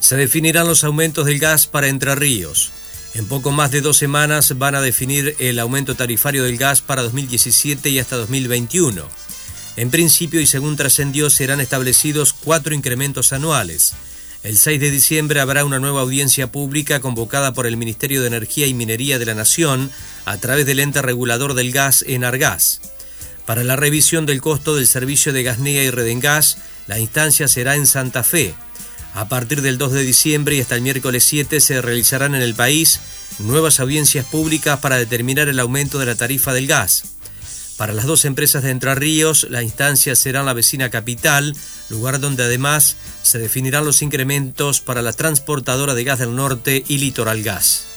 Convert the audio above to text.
Se definirán los aumentos del gas para Entre Ríos. En poco más de 2 semanas van a definir el aumento tarifario del gas para 2017 y hasta 2021. En principio y según trascendió, serán establecidos 4 incrementos anuales. El 6 de diciembre habrá una nueva audiencia pública convocada por el Ministerio de Energía y Minería de la Nación a través del ente regulador del gas, Enargas. Para la revisión del costo del servicio de Gasnea y Redengás, la instancia será en Santa Fe. A partir del 2 de diciembre y hasta el miércoles 7 se realizarán en el país nuevas audiencias públicas para determinar el aumento de la tarifa del gas. Para las 2 empresas de Entre Ríos, la instancia será en la vecina capital, lugar donde además se definirán los incrementos para la transportadora de gas del norte y Litoral Gas.